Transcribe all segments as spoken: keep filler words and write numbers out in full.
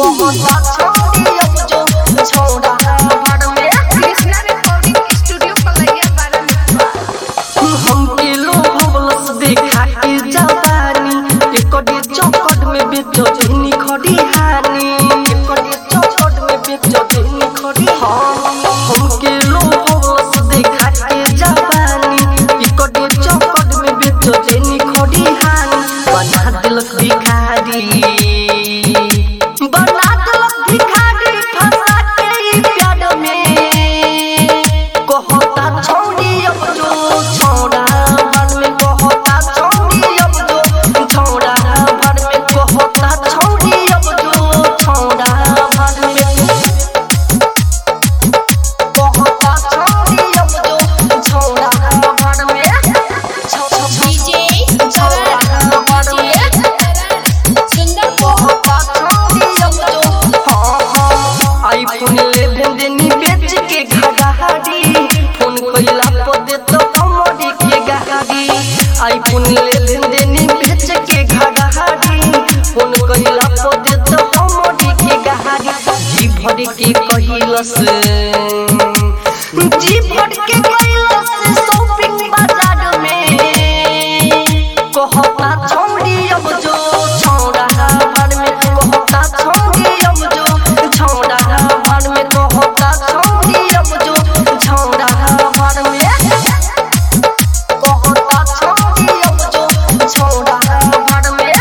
बहुत छोड़ी अब जो छोड़ा भर में कृष्णा रिकॉर्डिंग स्टूडियो पलैया बारह हम के लोग बलस देखा के जवानी एकडी चौकट में बेचो धनी खड़ी हानी एकडी चौकट में बेचो धनी खड़ी हम के लोग बलस देखा के जवानी एकडी चौकट में बेचो धनी खड़ी हानी बना दिलक भिखारी बना दिलक भिखारी फंसा के प्यार में कहता छोड़ी अब जो छोड़ा भर में कहता छोड़ी अब जो छोड़ा भर में कहता छोड़ी अब जो छोड़ा भर में कहता छोड़ी अब जो छोड़ा भर में डीजे छोड़ा भर में सुंदर कहता छोड़ी अब जो हाँ हाँ आईफोन इलेवन देनी बेच के घाघाड़ी फोन कइला पर दे तो कमरी के गाड़ी आईफोन इलेवन देनी बेच के घाघाड़ी फोन कइला पर दे तो कमरी के गाड़ी जी भर के कहिलस जी भर के कहिलस शॉपिंग बाजार में कहता छोड़ी अब जो छोड़ा भर में कहता छोड़ी अब जो छोड़ा भर में कहता छोड़ी अब जो छोड़ा भर में कहता छोड़ी अब जो छोड़ा भर में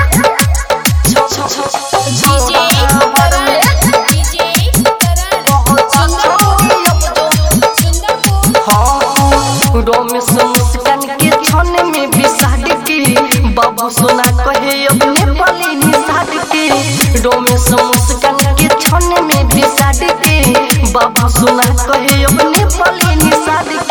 डीजे भर में डीजे कहता छोड़ी अब जो सुंदर हाँ रमेश मुस्कान के छन में बिसाड़ के बाबू सोना कहे अपने पली निसाड़ के रमेश मुस्कान के छन में बिसाड़ के बाबू सोना कहे अपने पली निसाड़